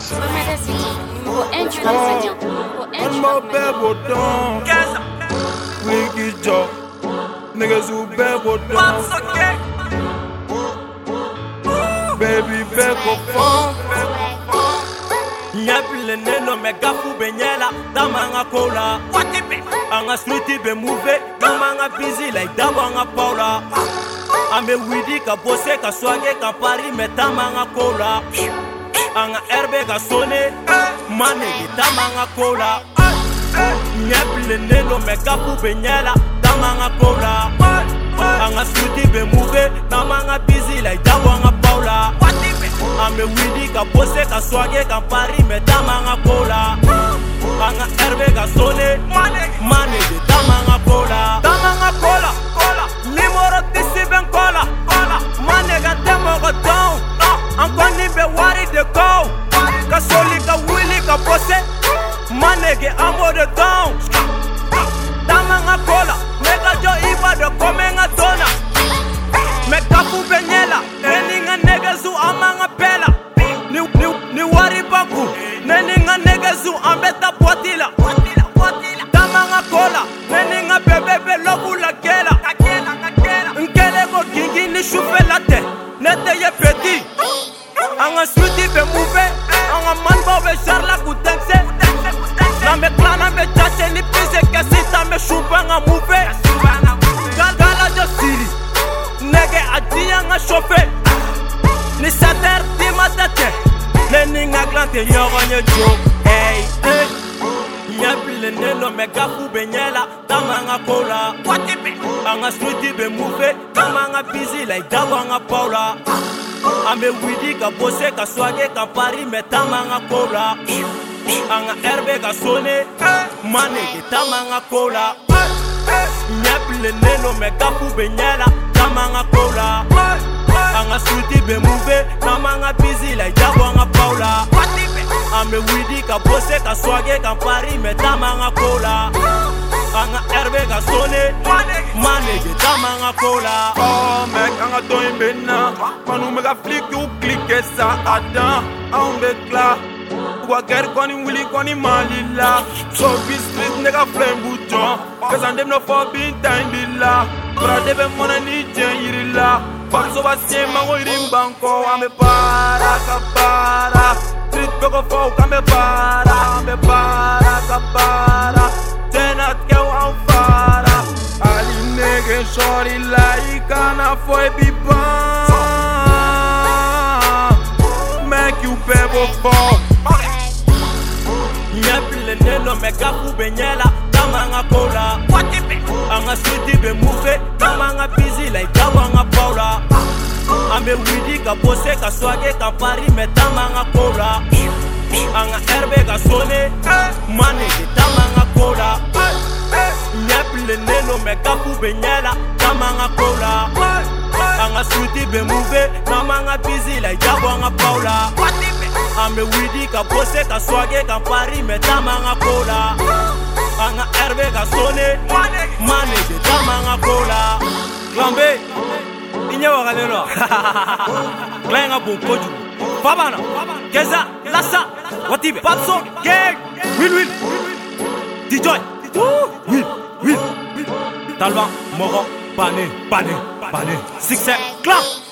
Promets City, numéro 1 du Tanzania. On m'appelle Boudon. Ricky Joe. Niggas who bad Boudon. Baby, back up. Nyapile neno megafu benyela damanga kola anga sweetie be move damanga busy like damanga paula ame widi ka bose ka swage ka pari metamanga kola anga herbe ka sone mane damanga kola nyapile neno megafu benyela damanga kola anga sweetie be move damanga busy like damanga paula ame widi ka bose ka swage ka pari metamanga kola anga herbe ka sone mane de tamanga kola limoro tisi ben kola mane ga demo go down ankoni be wari de go ka soli ka wili ka bose mane ge amo de down tamanga kola mega jo iba de komenga dona mega fu benyela eninga negazu amanga pela ni wari baku neninga negazu ambeta potila tamanga kola neninga bebebe lobula kela nkele go kingi ni shufela te nete ye petit anga sweetie be move anga manbo be charla kutense na me klana me chache ni pise kesita me shupanga move gala jo siri nege adia nga chofe ni sater di matate neni nga glante nyogo nye jo hey nyapile neno megafu benyela tamanga kola anga sweetie be move tamanga busy like damanga paula ame widi ka bose ka swage ka pari metamanga kola anga herbe ka sone mane ke tamanga kola nyapile neno megafu benyela tamanga kola anga sweetie be move tamanga busy like damanga paula ame widi ka bose ka swage ka pari metamanga kola anga herbe ka sone mane ke tamanga kola Oh, mec, anga doin bena. Manu mega flick you click esa ada. On be klar. Wa ger koni wili koni malila. So be street nigga flame bouton. Cause and them no for being time bila. Pra debe mona ni jen yirila. Pak so ba sema wo irim banko. Ame para kapara. Street bego fo kame para kapara. Tenat ke wan para. Ali nigga shorty like ana foi biban. Make you bebo for. nyapile neno megafu benyela tamanga kola anga sweetie be move tamanga busy like damanga paula ame widi ka bose ka swage ka pari metamanga kola anga herbe ka sone mane ke tamanga kola nyapile neno megafu benyela tamanga kola anga sweetie be move tamanga busy like damanga paula ame widi ka bose ka swage ka pari metamanga kola anga herbe ka sone mane de tamanga kola lambe inyewa galero klenga bonkoju babana keza lasa watibe papso gang will dijoy will talva moro pane succès clan